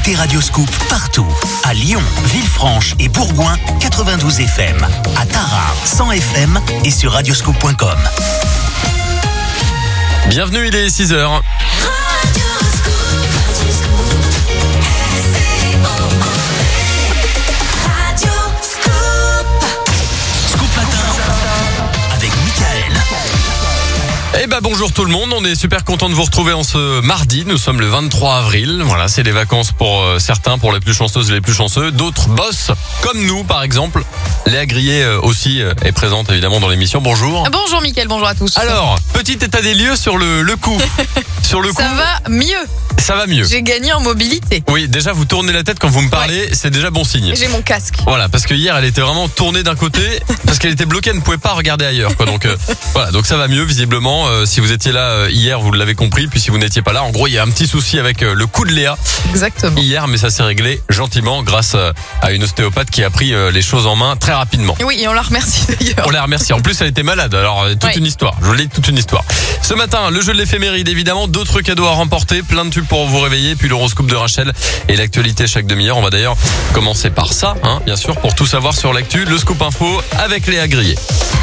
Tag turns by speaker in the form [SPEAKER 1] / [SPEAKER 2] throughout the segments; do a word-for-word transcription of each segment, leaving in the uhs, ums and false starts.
[SPEAKER 1] écoutez Radioscoop partout. À Lyon, Villefranche et Bourgoin, quatre-vingt-douze F M. À Tarare, cent F M et sur radioscoop point com.
[SPEAKER 2] Bienvenue, il est six heures. Eh ben bonjour tout le monde, on est super content de vous retrouver en ce mardi, nous sommes le vingt-trois avril, voilà c'est les vacances pour euh, certains, pour les plus chanceuses et les plus chanceux, d'autres bossent, comme nous par exemple. Léa Grillet euh, aussi euh, est présente évidemment dans l'émission, bonjour.
[SPEAKER 3] Bonjour Mickaël, bonjour à tous.
[SPEAKER 2] Alors, petit état des lieux sur le, le coup. Sur le coup,
[SPEAKER 3] ça va mieux.
[SPEAKER 2] Ça va mieux.
[SPEAKER 3] J'ai gagné en mobilité.
[SPEAKER 2] Oui, déjà vous tournez la tête quand vous me parlez, ouais. C'est déjà bon signe.
[SPEAKER 3] J'ai mon casque.
[SPEAKER 2] Voilà, parce que hier elle était vraiment tournée d'un côté, parce qu'elle était bloquée, elle ne pouvait pas regarder ailleurs, quoi. Donc euh, voilà, donc ça va mieux visiblement. Euh, si vous étiez là euh, hier, vous l'avez compris. Puis si vous n'étiez pas là, en gros, il y a un petit souci avec euh, le cou de Léa.
[SPEAKER 3] Exactement.
[SPEAKER 2] Hier, mais ça s'est réglé gentiment grâce euh, à une ostéopathe qui a pris euh, les choses en main très rapidement.
[SPEAKER 3] Et oui, et on la remercie d'ailleurs.
[SPEAKER 2] On la remercie. En plus, elle était malade. Alors euh, toute ouais. une histoire. Je vous l'ai toute une histoire. Ce matin, le jeu de l'éphéméride, évidemment, d'autres cadeaux à remporter, plein de tubes pour vous réveiller, puis l'horoscope de Rachel et l'actualité chaque demi-heure. On va d'ailleurs commencer par ça, hein, bien sûr, pour tout savoir sur l'actu. Le scoop info avec Léa Grillet.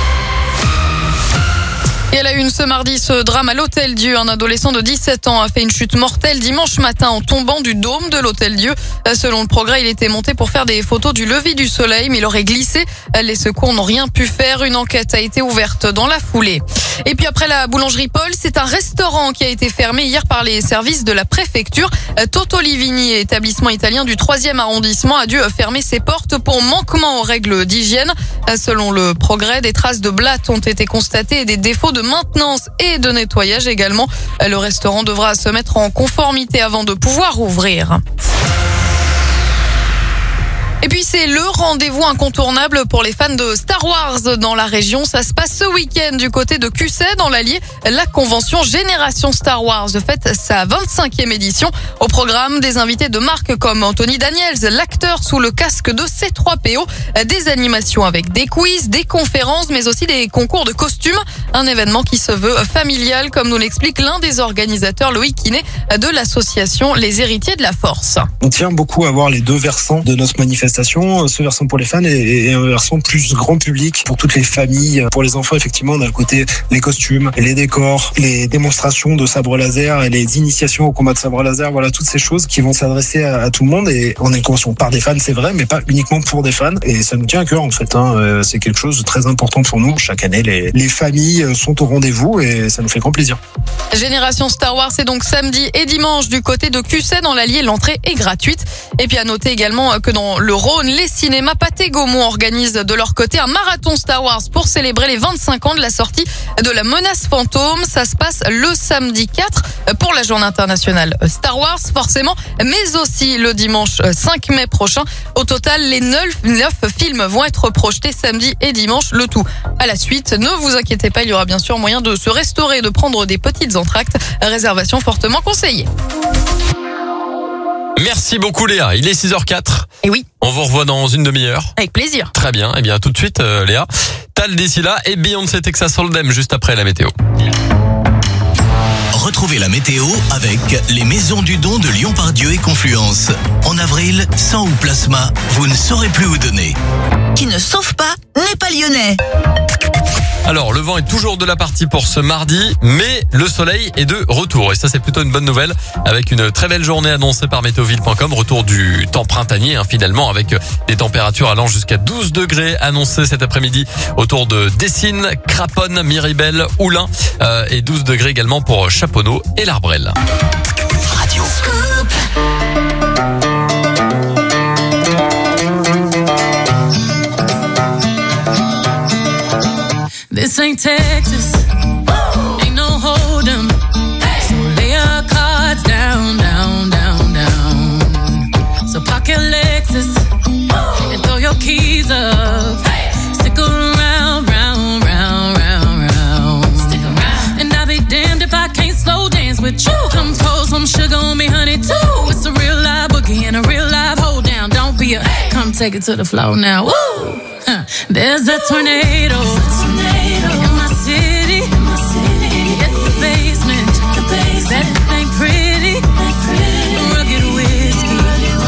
[SPEAKER 3] Et à la une ce mardi, ce drame à l'Hôtel Dieu. Un adolescent de dix-sept ans a fait une chute mortelle dimanche matin en tombant du dôme de l'Hôtel Dieu. Selon le Progrès, il était monté pour faire des photos du lever du soleil, mais il aurait glissé. Les secours n'ont rien pu faire. Une enquête a été ouverte dans la foulée. Et puis après la boulangerie Paul, c'est un restaurant qui a été fermé hier par les services de la préfecture. Toto Livigni, établissement italien du troisième arrondissement, a dû fermer ses portes pour manquement aux règles d'hygiène. Selon le Progrès, des traces de blattes ont été constatées et des défauts de maintenance et de nettoyage également. Le restaurant devra se mettre en conformité avant de pouvoir ouvrir. Et puis c'est le rendez-vous incontournable pour les fans de Star Wars dans la région. Ça se passe ce week-end du côté de Cusset dans l'Allier. La convention Génération Star Wars fête sa vingt-cinquième édition. Au programme, des invités de marque comme Anthony Daniels, l'acteur sous le casque de C trois P O, des animations avec des quiz, des conférences, mais aussi des concours de costumes. Un événement qui se veut familial, comme nous l'explique l'un des organisateurs, Loïc Kiné, de l'association Les Héritiers de la Force.
[SPEAKER 4] On tient beaucoup à voir les deux versants de notre manifestation. Ce versant pour les fans et un versant plus grand public pour toutes les familles. Pour les enfants, effectivement, on a le côté les costumes, les décors, les démonstrations de sabre laser, les initiations au combat de sabre laser, voilà, toutes ces choses qui vont s'adresser à, à tout le monde. Et on est une convention par des fans, c'est vrai, mais pas uniquement pour des fans. Et ça nous tient à cœur, en fait. Hein. C'est quelque chose de très important pour nous. Chaque année, les, les familles sont au rendez-vous et ça nous fait grand plaisir.
[SPEAKER 3] Génération Star Wars, c'est donc samedi et dimanche du côté de Cusset dans l'Allier. L'entrée est gratuite. Et puis à noter également que dans le Rhône, les cinémas Pathé Gaumont organisent de leur côté un marathon Star Wars pour célébrer les vingt-cinq ans de la sortie de La Menace Fantôme. Ça se passe le samedi quatre pour la journée internationale Star Wars, forcément, mais aussi le dimanche cinq mai prochain. Au total, les neuf films vont être projetés samedi et dimanche, le tout à la suite. Ne vous inquiétez pas, il y aura bien sûr moyen de se restaurer et de prendre des petites entr'actes. Réservation fortement conseillée.
[SPEAKER 2] Merci beaucoup Léa, il est six heures quatre.
[SPEAKER 3] Et oui.
[SPEAKER 2] On vous revoit dans une demi-heure.
[SPEAKER 3] Avec plaisir.
[SPEAKER 2] Très bien, et bien tout de suite euh, Léa. Tal d'ici là et Beyoncé Texas Hold'em juste après la météo.
[SPEAKER 1] Retrouvez la météo avec les Maisons du Don de Lyon-Pardieu et Confluence. En avril, sang ou plasma, vous ne saurez plus où donner.
[SPEAKER 5] Qui ne sauve pas n'est pas lyonnais.
[SPEAKER 2] Alors, le vent est toujours de la partie pour ce mardi, mais le soleil est de retour. Et ça, c'est plutôt une bonne nouvelle, avec une très belle journée annoncée par météoville point com. Retour du temps printanier, hein, finalement, avec des températures allant jusqu'à douze degrés annoncées cet après-midi autour de Dessines, Craponne, Miribel, Oulin, euh, et douze degrés également pour Chaponneau et l'Arbrelle.
[SPEAKER 1] Radio.
[SPEAKER 6] This ain't Texas, ain't no hold'em. So lay your cards down, down, down, down. So park your Lexus and throw your keys up. Stick around, round, round, round, round. Stick around. And I'll be damned if I can't slow dance with you. Come pour some sugar on me, honey, too. It's a real live boogie and a real live hold down. Don't be a, come take it to the floor now. Woo! Huh. There's a tornado. In my city, hit the basement. That ain't pretty. Rugged whiskey,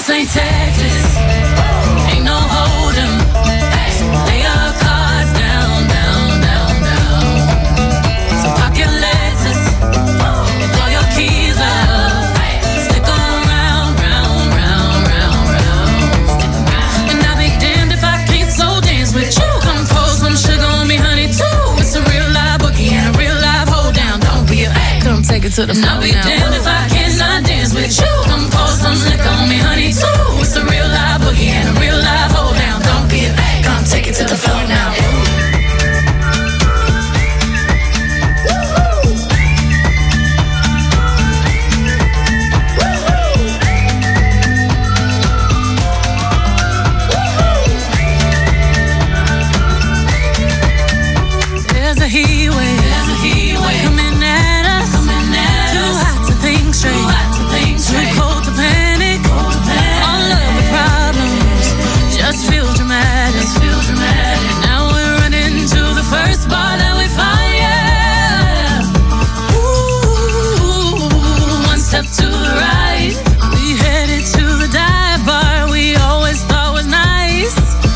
[SPEAKER 6] ain't Texas. Ain't no hold 'em. Lay your cards down, down, down, down. So park your Lexus and throw your keys up. Stick around, round, round, round, round. And I'll be damned if I can't slow dance with you. Come pour some sugar on me, honey, too. It's a real live boogie and a real live hold down. Don't be a come take it to the floor. And I'll be damned if I cannot dance with you. Come pour some liquor on me, honey, too. It's a real live boogie and a real live hold down. Don't be a come take it to the floor now. There's a heat wave, there's a heat wave coming at us, coming at too us. Hot to think straight, too hot to think straight, too cold to panic, cold to panic. All of the problems just feel dramatic, just feel dramatic. Now we're running to the first bar that we find, yeah. Ooh, one step to the right, we headed to the dive bar we always thought was nice.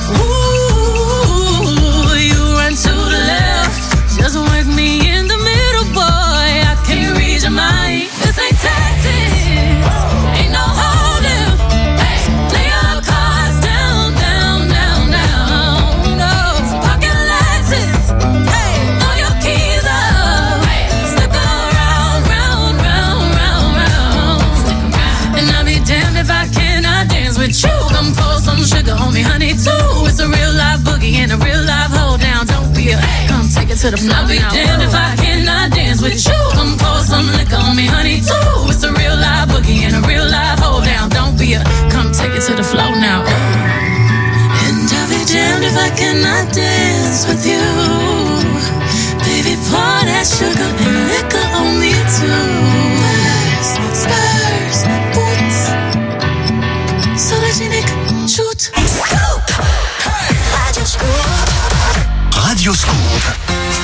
[SPEAKER 6] Ooh, you run to the left, just work me in the middle, boy. I can read your mind. This ain't Texas, ain't no holding. Hey, lay your cards down, down, down, down. No, pocket Lexus. Hey, throw your keys up. Stick around, round, round, round, round. Stick around. And I'll be damned if I cannot dance with you. Come pour some sugar on me, honey, too. It's a real live boogie and a real live hold down. Don't be a come take it to the floor. I'll be damned if I cannot dance with you. Come pour some liquor on me, honey, too. It's a real live boogie and a real live hold down. Don't be a come take it to the floor now. And I'll be damned if I cannot dance with you. Baby, pour that sugar and liquor on me too. Spurs, spurs, boots. So that you can shoot.
[SPEAKER 5] Radio Scoop.
[SPEAKER 1] Radio Scoop.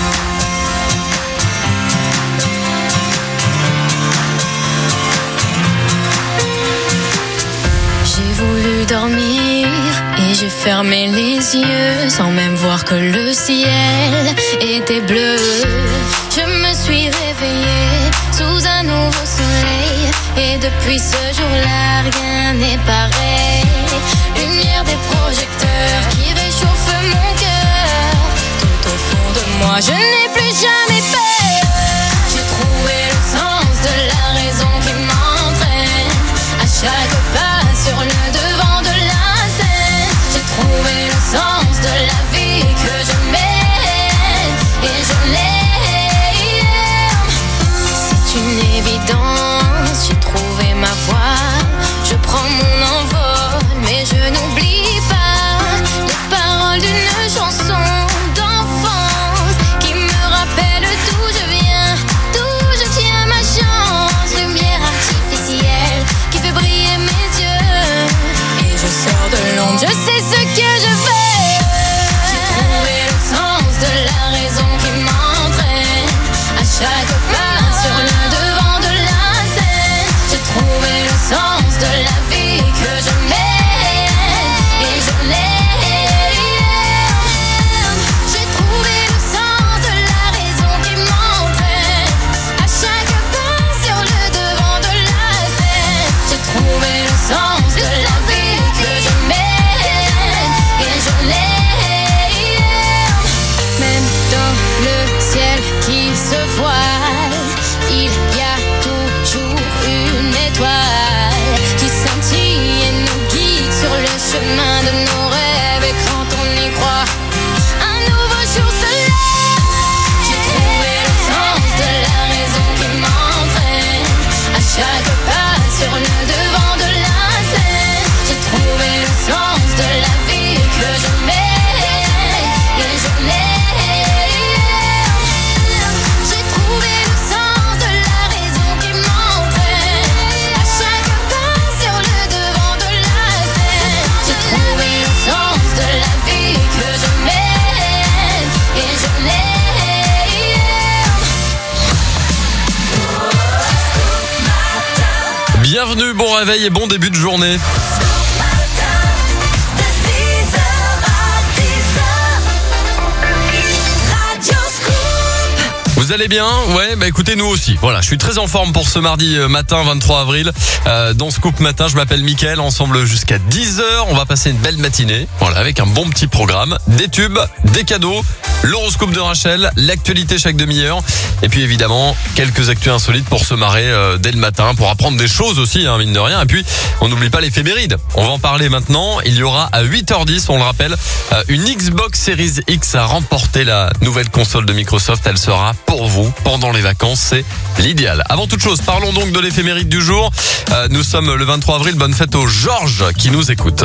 [SPEAKER 7] J'ai voulu dormir et j'ai fermé les yeux sans même voir que le ciel était bleu. Je me suis réveillée sous un nouveau soleil et depuis ce jour-là rien n'est pareil. Lumière des projecteurs qui réchauffe mon cœur. Tout au fond de moi je n'ai plus jamais peur. J'ai trouvé le sens de la raison qui m'entraîne à chaque pas sur le devant de la scène. J'ai trouvé le sens de la vie que je mène et je l'aime. C'est une évidence, j'ai trouvé ma voie. Je prends mon envol mais je n'oublie pas les paroles d'une chanson d'enfance qui me rappelle d'où je viens, d'où je tiens ma chance. Lumière artificielle qui fait briller mes yeux et je sors de l'ombre, je sais ce que je veux. J'ai trouvé le sens de la raison qui m'entraîne à chaque pas sur le devant de la scène. J'ai trouvé le sens de la vie que je mène et je l'aime. J'ai trouvé le sens de la raison qui m'entraîne à chaque pas sur le devant de la scène. J'ai trouvé le sens de la vie que je mène et je l'aime. Même dans le ciel qui se voile, il y a toujours une étoile qui scintille et nous guide sur le chemin de nos rêves. Et quand on y croit, un nouveau jour se lève. J'ai trouvé le sens de la raison qui m'entraîne à chaque pas sur le devant de la scène. J'ai trouvé le sens de la vie que je mène et je l'aime. J'ai trouvé le sens de la raison qui m'entraîne à chaque pas sur le devant de la scène. J'ai trouvé le sens de la vie que je mène et je l'aime.
[SPEAKER 2] Bienvenue, bon réveil et bon début de journée. Vous allez bien? Ouais, bah écoutez, nous aussi. Voilà, je suis très en forme pour ce mardi matin, vingt-trois avril. Euh, dans Scoop Matin, je m'appelle Mickaël, ensemble jusqu'à dix heures. On va passer une belle matinée, voilà, avec un bon petit programme. Des tubes, des cadeaux, l'horoscope de Rachel, l'actualité chaque demi-heure. Et puis évidemment, quelques actus insolites pour se marrer euh, dès le matin, pour apprendre des choses aussi, hein, mine de rien. Et puis, on n'oublie pas l'éphéméride. On va en parler maintenant. Il y aura à huit heures dix, on le rappelle, euh, une Xbox Series X a remporté la nouvelle console de Microsoft. Elle sera pour vous pendant les vacances, c'est l'idéal. Avant toute chose, parlons donc de l'éphéméride du jour. Euh, nous sommes le vingt-trois avril, bonne fête aux Georges qui nous écoutent.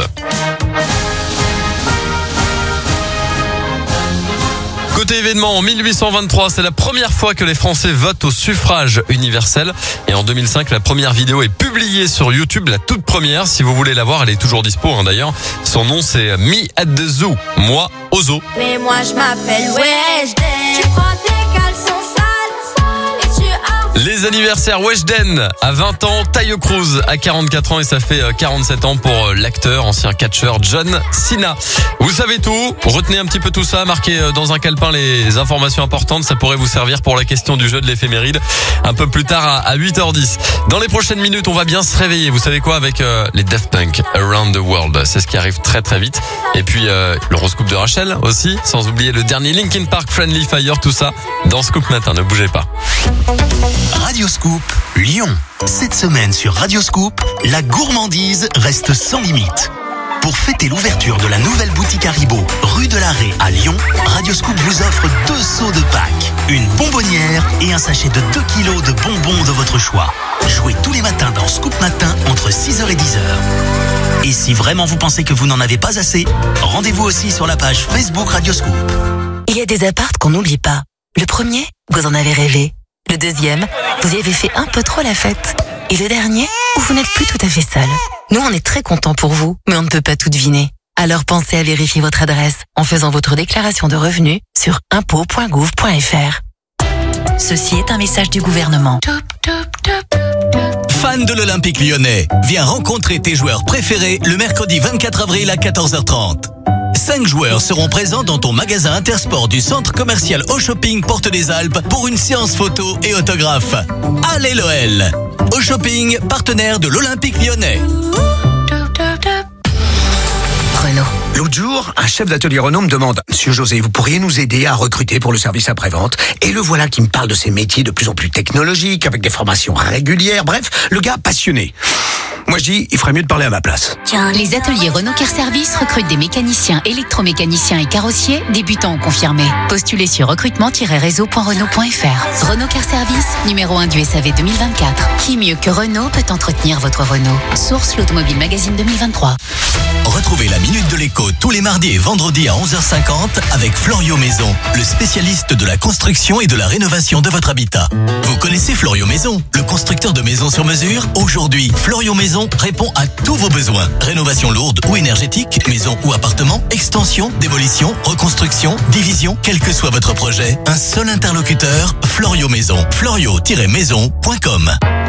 [SPEAKER 2] Côté événement, en mille huit cent vingt-trois, c'est la première fois que les Français votent au suffrage universel. Et en deux mille cinq, la première vidéo est publiée sur YouTube, la toute première. Si vous voulez la voir, elle est toujours dispo, hein, d'ailleurs. Son nom, c'est Me at the Zoo. Moi, au zoo.
[SPEAKER 8] Mais moi, je m'appelle Weshden. Tu prends tes caleçons sales et tu as...
[SPEAKER 2] Les anniversaires, Weshden à vingt ans, Taio Cruz à quarante-quatre ans et ça fait quarante-sept ans pour l'acteur, ancien catcheur John Cena. Vous savez tout, retenez un petit peu tout ça, marquez dans un calepin les informations importantes, ça pourrait vous servir pour la question du jeu de l'éphéméride un peu plus tard à huit heures dix. Dans les prochaines minutes, on va bien se réveiller, vous savez quoi, avec euh, les Daft Punk, Around the World, c'est ce qui arrive très très vite. Et puis euh, l'horoscope de Rachel aussi, sans oublier le dernier Linkin Park, Friendly Fire, tout ça dans Scoop Matin, ne bougez pas.
[SPEAKER 1] Radio Scoop, Lyon. Cette semaine sur Radio Scoop, la gourmandise reste sans limite. Pour fêter l'ouverture de la nouvelle boutique Haribo, rue de l'Arrêt à Lyon, Radio Scoop vous offre deux seaux de Pâques, une bonbonnière et un sachet de deux kilos de bonbons de votre choix. Jouez tous les matins dans Scoop Matin entre six heures et dix heures. Et si vraiment vous pensez que vous n'en avez pas assez, rendez-vous aussi sur la page Facebook Radio Scoop.
[SPEAKER 5] Il y a des appartes qu'on n'oublie pas. Le premier, vous en avez rêvé. Le deuxième, vous y avez fait un peu trop la fête. Et le dernier, où vous n'êtes plus tout à fait seul. Nous, on est très contents pour vous, mais on ne peut pas tout deviner. Alors pensez à vérifier votre adresse en faisant votre déclaration de revenus sur impôts point gouv point f r. Ceci est un message du gouvernement.
[SPEAKER 9] Fan de l'Olympique lyonnais, viens rencontrer tes joueurs préférés le mercredi vingt-quatre avril à quatorze heures trente. Cinq joueurs seront présents dans ton magasin Intersport du centre commercial Au Shopping Porte des Alpes pour une séance photo et autographe. Allez l'O L! Au Shopping, partenaire de l'Olympique lyonnais.
[SPEAKER 5] Renault.
[SPEAKER 10] L'autre jour, un chef d'atelier Renault me demande « Monsieur José, vous pourriez nous aider à recruter pour le service après-vente ?» Et le voilà qui me parle de ces métiers de plus en plus technologiques, avec des formations régulières, bref, le gars passionné. Moi je dis, il ferait mieux de parler à ma place.
[SPEAKER 11] Les ateliers Renault Car Service recrutent des mécaniciens, électromécaniciens et carrossiers, débutants ou confirmés. Postulez sur recrutement tiret réseau point renault point f r. Renault Car Service, numéro un du S A V deux mille vingt-quatre. Qui mieux que Renault peut entretenir votre Renault? Source l'Automobile Magazine deux mille vingt-trois.
[SPEAKER 9] Retrouvez la Minute de l'écho tous les mardis et vendredis à onze heures cinquante avec Florio Maison, le spécialiste de la construction et de la rénovation de votre habitat. Vous connaissez Florio Maison, le constructeur de maisons sur mesure? Aujourd'hui, Florio Maison répond à tous vos besoins. Rénovation lourde ou énergétique, maison ou appartement, extension, démolition, reconstruction, division, quel que soit votre projet, un seul interlocuteur, Florio Maison. florio tiret maison point com.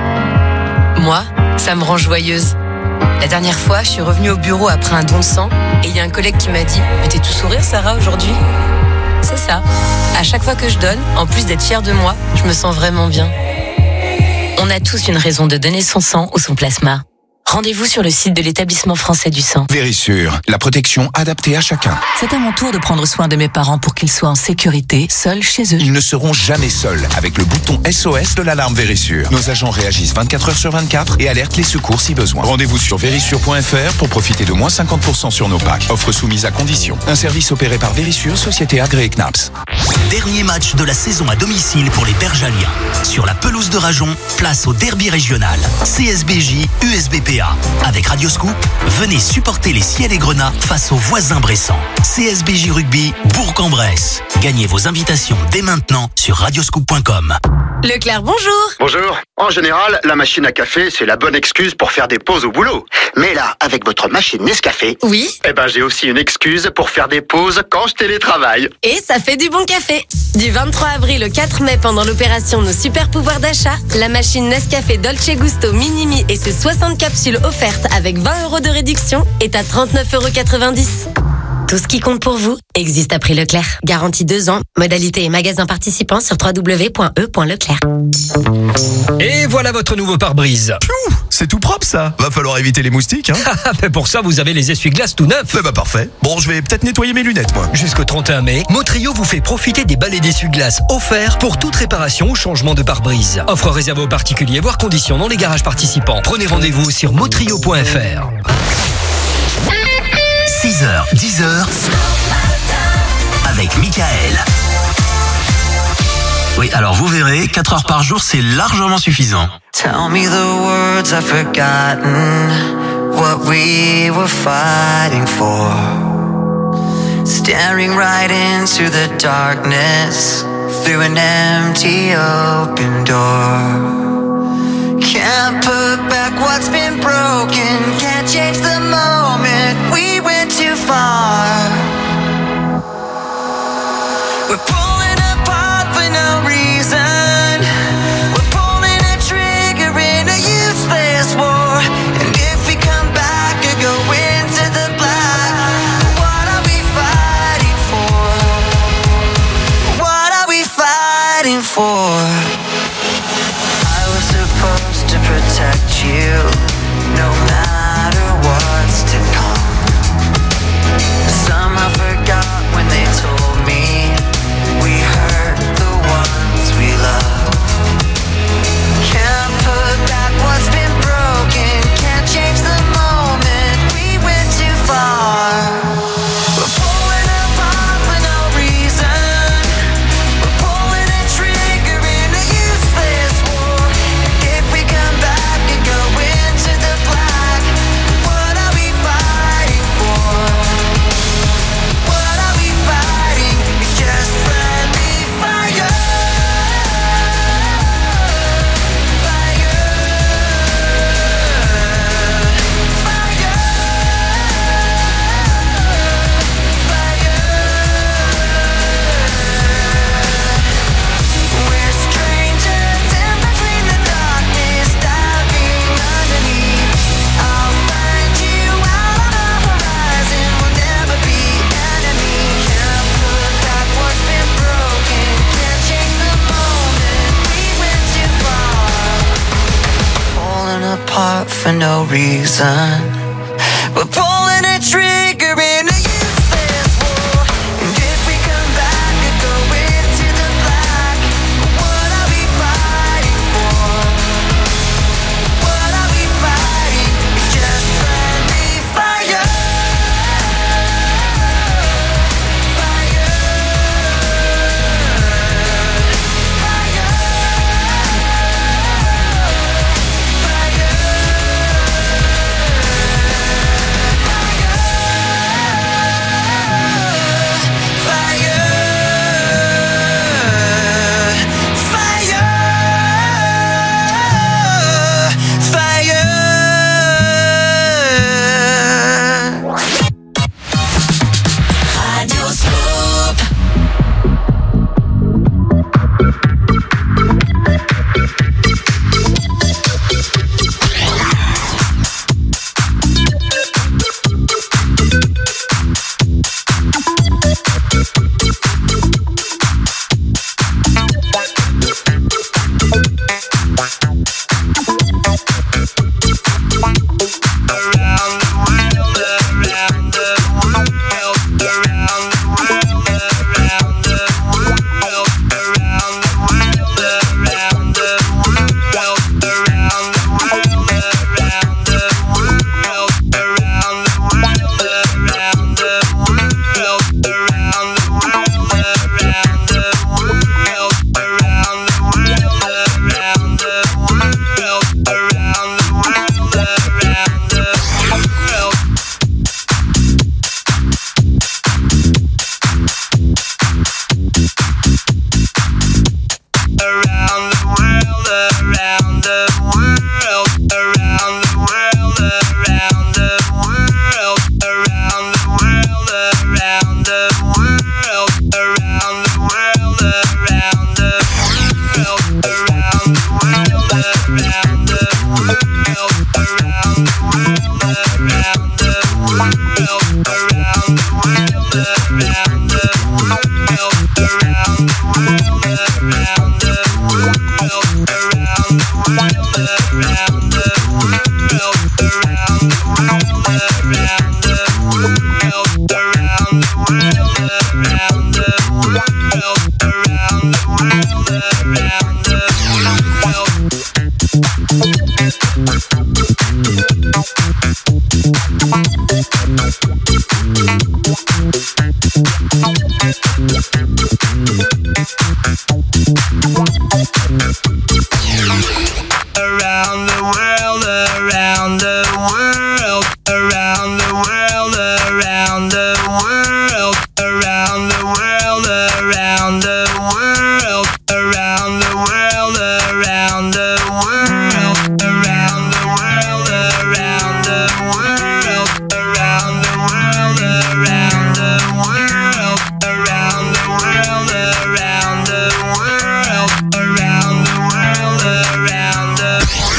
[SPEAKER 12] Moi, ça me rend joyeuse. La dernière fois, je suis revenue au bureau après un don de sang et il y a un collègue qui m'a dit « Mais t'es tout sourire, Sarah, aujourd'hui ?» C'est ça. À chaque fois que je donne, en plus d'être fière de moi, je me sens vraiment bien. On a tous une raison de donner son sang ou son plasma. Rendez-vous sur le site de l'établissement français du sang.
[SPEAKER 13] Vérissure, la protection adaptée à chacun.
[SPEAKER 14] C'est à mon tour de prendre soin de mes parents pour qu'ils soient en sécurité, seuls chez eux.
[SPEAKER 13] Ils ne seront jamais seuls avec le bouton S O S de l'alarme Vérissure. Nos agents réagissent vingt-quatre heures sur vingt-quatre et alertent les secours si besoin. Rendez-vous sur vérissure point f r pour profiter de moins cinquante pour cent sur nos packs. Offre soumise à condition. Un service opéré par Vérissure, société agréée C N A P S.
[SPEAKER 1] Dernier match de la saison à domicile pour les Bergaliens. Sur la pelouse de Rajon, place au derby régional. C S B J U S B P A. Avec Radio Scoop, venez supporter les Ciel et Grenats face aux voisins bressants. C S B J Rugby, Bourg-en-Bresse. Gagnez vos invitations dès maintenant sur radioscoop point com.
[SPEAKER 15] Leclerc, bonjour.
[SPEAKER 16] Bonjour. En général, la machine à café, c'est la bonne excuse pour faire des pauses au boulot. Mais là, avec votre machine Nescafé,
[SPEAKER 15] oui.
[SPEAKER 16] Eh ben, j'ai aussi une excuse pour faire des pauses quand je télétravaille.
[SPEAKER 15] Et ça fait du bon café. Du vingt-trois avril au quatre mai, pendant l'opération Nos Super Pouvoirs d'achat, la machine Nescafé Dolce Gusto Minimi et ses soixante capsules offertes avec vingt euros de réduction est à trente-neuf euros quatre-vingt-dix. Tout ce qui compte pour vous existe à prix Leclerc. Garantie deux ans, modalité et magasin participants sur w w w point e point leclerc.
[SPEAKER 17] Et voilà votre nouveau pare-brise.
[SPEAKER 18] Piou, c'est tout propre ça. Va falloir éviter les moustiques, hein.
[SPEAKER 17] Mais pour ça, vous avez les essuie-glaces tout neufs.
[SPEAKER 18] Eh bah parfait. Bon, je vais peut-être nettoyer mes lunettes, moi.
[SPEAKER 17] Jusqu'au trente et un mai, Motrio vous fait profiter des balais d'essuie-glaces offerts pour toute réparation ou changement de pare-brise. Offre réservée aux particuliers, voire conditions dans les garages participants. Prenez rendez-vous sur motrio point f r.
[SPEAKER 1] six heures, dix heures, avec Michael. Oui, alors vous verrez, quatre heures par jour, c'est largement suffisant.
[SPEAKER 19] Tell me the words I've forgotten, what we were fighting for. Staring right into the darkness, through an empty open door. Can't put back what's been broken, can't change the moment, we went too far. We're pulling apart for no reason, we're pulling a trigger in a useless war. And if we come back or go into the black, what are we fighting for? What are we fighting for? I was supposed to protect you, no matter what's to come. Somehow forgot when they told me we hurt the ones we love. Can't put back what's been broken, can't change the moment, we went too far. We're pulling apart for no reason, we're pulling a trigger in a useless war. If we come back and go into the black, what are we fighting for? What are we fighting? It's just friendly fire. We're strangers in between the darkness, diving underneath. I'll find you out on the horizon, we'll never be enemies. Can't put back what's been broken, can't change the moment, we went too far. Pulling apart for no reason, we're pulling a trigger in a useless war. And if we come back and go into the black, what are we fighting for? What are we fighting? It's just friendly fire. Fire. Around the world, around the world, around the world, around the world, around the world, around the world, around the world, around the world, around the world, around the world, around the world, around the world, around the world, around the world, around the world, around the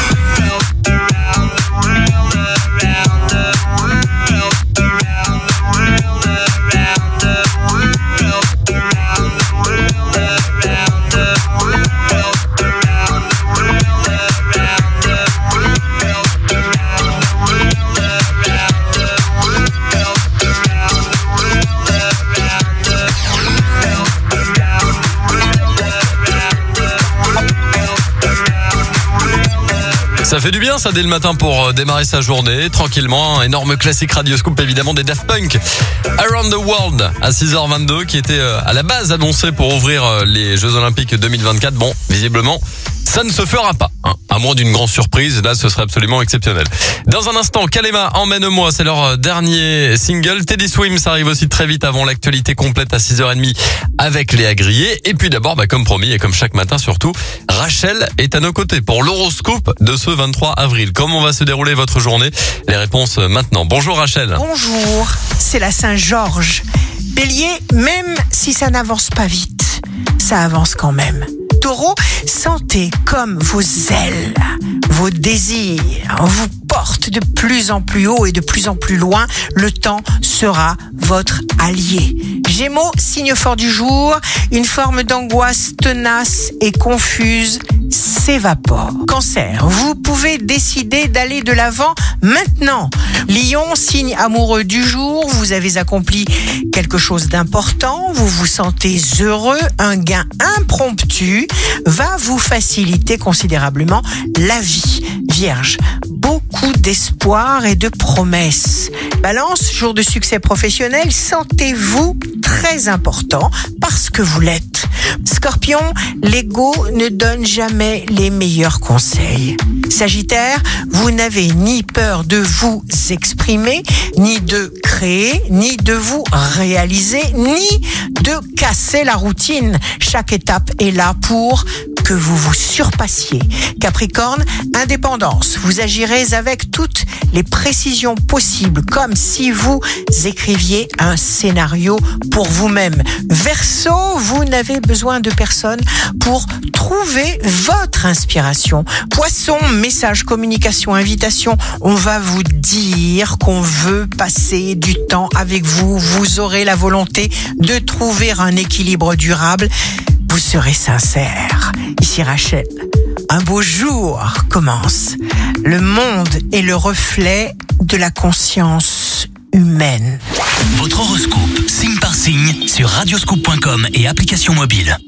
[SPEAKER 2] Ça fait du bien ça dès le matin pour démarrer sa journée tranquillement. Un énorme classique Radio Scoop évidemment des Daft Punk. Around the World à six heures vingt-deux qui était à la base annoncé pour ouvrir les Jeux Olympiques deux mille vingt-quatre. Bon, visiblement, ça ne se fera pas. Hein. À moins d'une grande surprise, là ce serait absolument exceptionnel. Dans un instant, Kalema, Emmène-moi, c'est leur dernier single. Teddy Swims arrive aussi très vite avant l'actualité complète à six heures trente avec Léa Grillet. Et puis d'abord, bah, comme promis et comme chaque matin surtout, Rachel est à nos côtés pour l'horoscope de ce vingt-trois avril. Comment va se dérouler votre journée? Les réponses maintenant. Bonjour Rachel.
[SPEAKER 20] Bonjour, c'est la Saint-Georges. Bélier, même si ça n'avance pas vite, ça avance quand même. Taureau, sentez comme vos ailes, vos désirs vous portent de plus en plus haut et de plus en plus loin. Le temps sera votre allié. Gémeaux, signe fort du jour, une forme d'angoisse tenace et confuse s'évapore. Cancer, vous pouvez décider d'aller de l'avant maintenant. Lion, signe amoureux du jour, vous avez accompli quelque chose d'important, vous vous sentez heureux, un gain impromptu va vous faciliter considérablement la vie. Vierge, beaucoup d'espoir et de promesses. Balance, jour de succès professionnel, sentez-vous très important parce que vous l'êtes. Scorpion, l'ego ne donne jamais les meilleurs conseils. Sagittaire, vous n'avez ni peur de vous exprimer, ni de créer, ni de vous réaliser, ni de casser la routine. Chaque étape est là pour que vous vous surpassiez. Capricorne, indépendance. Vous agirez avec toutes les précisions possibles, comme si vous écriviez un scénario pour vous-même. Verseau, vous n'avez besoin de personne pour trouver votre inspiration. Poisson, message, communication, invitation. On va vous dire qu'on veut passer du temps avec vous. Vous aurez la volonté de trouver un équilibre durable. Vous serez sincère. Ici Rachel. Un beau jour commence. Le monde est le reflet de la conscience humaine.
[SPEAKER 1] Votre horoscope, signe par signe, sur radioscoop point com et application mobile.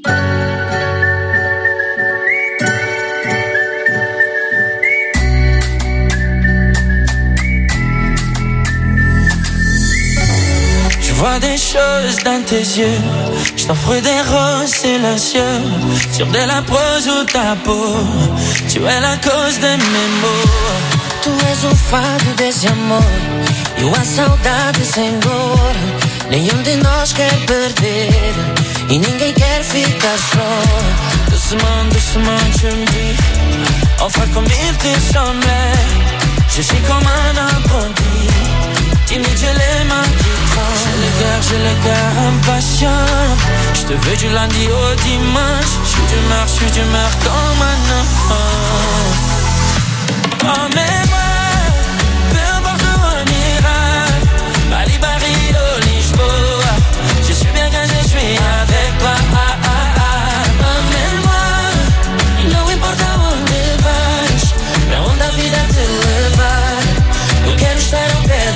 [SPEAKER 21] Je vois des choses dans tes yeux, je t'offre des roses silencieux, sur de la prose ou ta peau, tu es la cause de mes maux.
[SPEAKER 22] Tu és o fado desse amor e a saudade sem dor. Nenhum de nós quer perder e ninguém quer ficar só.
[SPEAKER 21] Doucement, doucement tu me dis, enfin comme il te semblait, je suis comme un apprenti, timide j'ai les mains qui tremblent. J'ai le cœur, j'ai le cœur impatient, je te veux du lundi au dimanche, je suis d'humeur, je suis d'humeur comme un enfant. Emmène-moi, peu importe où on ira, Bali, Barilo, Lisboa, je suis bien quand je suis avec toi. Ah, ah, ah. Emmène-moi, não importa onde vais, pra onde a vida te levar, eu quero estar ao pé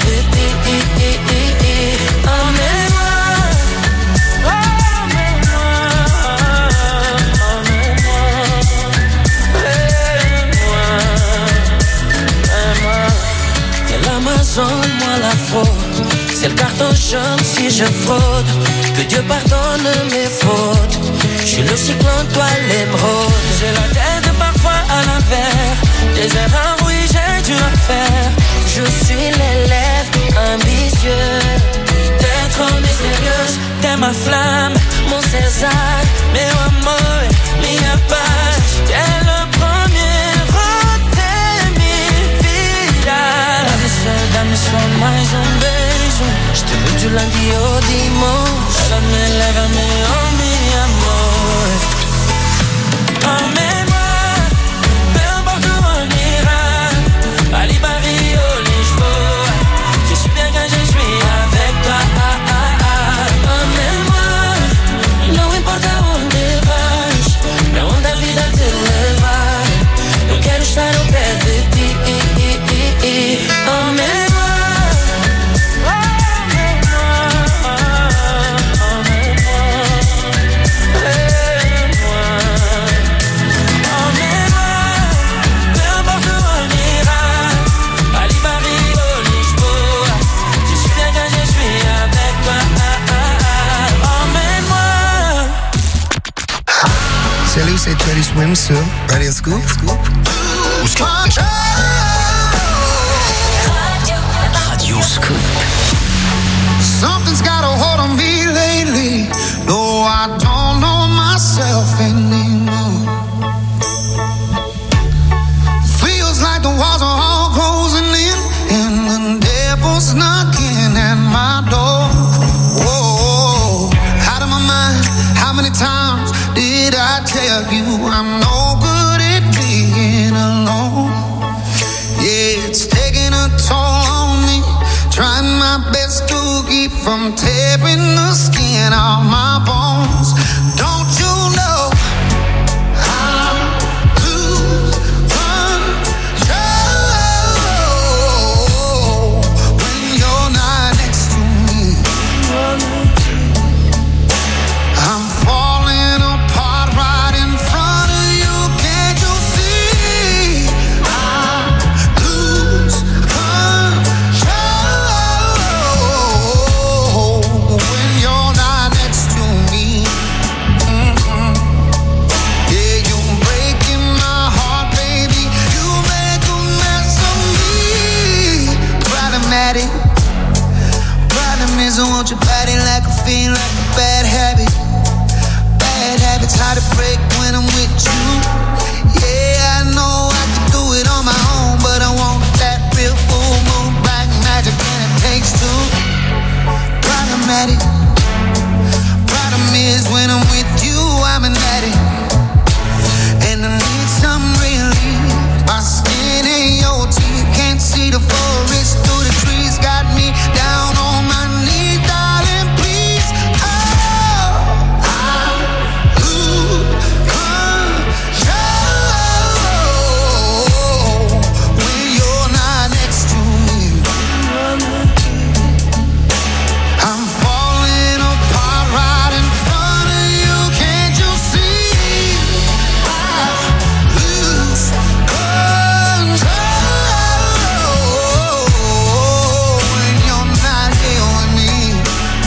[SPEAKER 22] dans la fraude. C'est le carton jaune si je fraude. Que Dieu pardonne mes fautes. Je suis le cyclone, toi l'émeraude. J'ai la tête parfois à l'envers. Des erreurs, oui, j'ai dû en faire. Je suis l'élève ambitieux. T'es trop mystérieuse, t'es ma flamme, mon César, meu amor, minha paz. T'es le premier de minha vida. Dá-me só, dá-me só mais um beijo. Je te veux du lundi au dimanche. Lève-me, lève-me, oh mi amor. Emmène-moi, peu importe où on ira. Paris, Paris, oh Lisboa. Je suis bien quand je suis avec toi. Emmène-moi, não importa onde vais, pra onde a vida te levar. Eu quero estar ao pé de ti. Emmène-moi.
[SPEAKER 3] Salut, c'est Teddy Swims sur Radio Scoop.
[SPEAKER 1] Radio Scoop.
[SPEAKER 19] Something's got a hold on me lately. No, I don't know myself anymore. Feels like the walls are all closing in, and the devil's knocking at my door. Whoa, out of my mind. How many times did I tell you I'm no good at being alone? Yeah, it's taking a toll on me. Trying my best to keep from tearing the skin off my bones. Don't you know I lose control when you're not next to me? I'm falling apart right in front of you. Can't you see? I lose control when you're not next to me. Mm-mm. Yeah, you're breaking my heart, baby. You make a mess of me. Problematic. Problem is I want your body like a fiend, like a bad habit. Bad habits hard to break when I'm with you. Yeah, I know I can do it on my own, but I want that real full moon black magic, and it takes two. Problematic. Problem is when I'm with you, I'm an addict, and I need some relief. My skin ain't your teeth, can't see the forest through the trees. Got me down on my knees, darling, please. Oh, I lose control when you're not next to me. I'm falling apart right in front of you. Can't you see? I lose control when you're not here with me.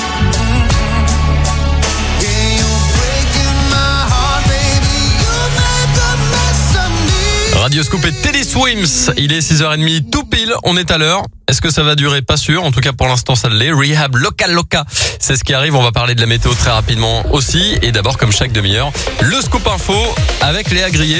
[SPEAKER 19] Yeah, you're breaking my heart, baby. You make a mess of me.
[SPEAKER 2] Radio Scoop et Teddy Swims. Il est six heures trente, tout pile, on est à l'heure. Est-ce que ça va durer? Pas sûr. En tout cas, pour l'instant, ça l'est. Rehab Loca Loca. C'est ce qui arrive. On va parler de la météo très rapidement aussi. Et d'abord, comme chaque demi-heure, le Scoop Info avec Léa Grillet.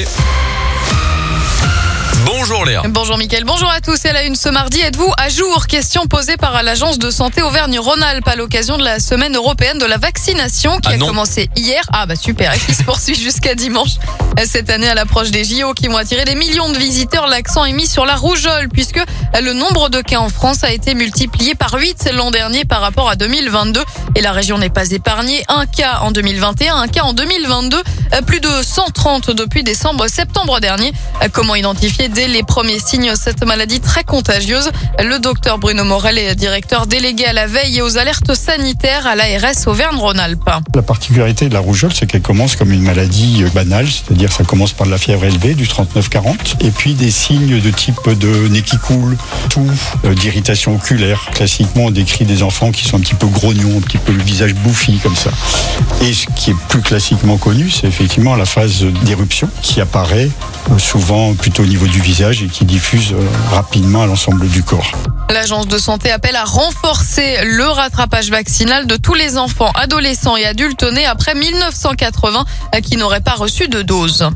[SPEAKER 2] Bonjour Léa.
[SPEAKER 4] Bonjour Mickaël, bonjour à tous. Et à la une ce mardi, êtes-vous à jour? Question posée par l'agence de santé Auvergne-Rhône-Alpes à l'occasion de la semaine européenne de la vaccination qui
[SPEAKER 2] Ah
[SPEAKER 4] a
[SPEAKER 2] non.
[SPEAKER 4] commencé hier. Ah bah super, et qui se poursuit jusqu'à dimanche. Cette année, à l'approche des J O qui vont attirer des millions de visiteurs, l'accent est mis sur la rougeole puisque le nombre de cas en France a été multiplié par huit l'an dernier par rapport à deux mille vingt-deux. Et la région n'est pas épargnée. Un cas en deux mille vingt et un, un cas en deux mille vingt-deux, plus de cent trente depuis décembre-septembre dernier. Comment identifier dès les premiers signes cette maladie très contagieuse. Le docteur Bruno Morel est directeur délégué à la veille et aux alertes sanitaires à l'A R S Auvergne-Rhône-Alpes.
[SPEAKER 6] La particularité de la rougeole, c'est qu'elle commence comme une maladie banale, c'est-à-dire ça commence par de la fièvre élevée du trente-neuf quarante et puis des signes de type de nez qui coule, toux, euh, d'irritation oculaire. Classiquement, on décrit des enfants qui sont un petit peu grognons, un petit peu le visage bouffi comme ça. Et ce qui est plus classiquement connu, c'est effectivement la phase d'éruption qui apparaît euh, souvent plutôt au niveau du visage et qui diffuse euh, rapidement à l'ensemble du corps.
[SPEAKER 4] L'agence de santé appelle à renforcer le rattrapage vaccinal de tous les enfants, adolescents et adultes nés après mille neuf cent quatre-vingts qui n'auraient pas reçu de dose.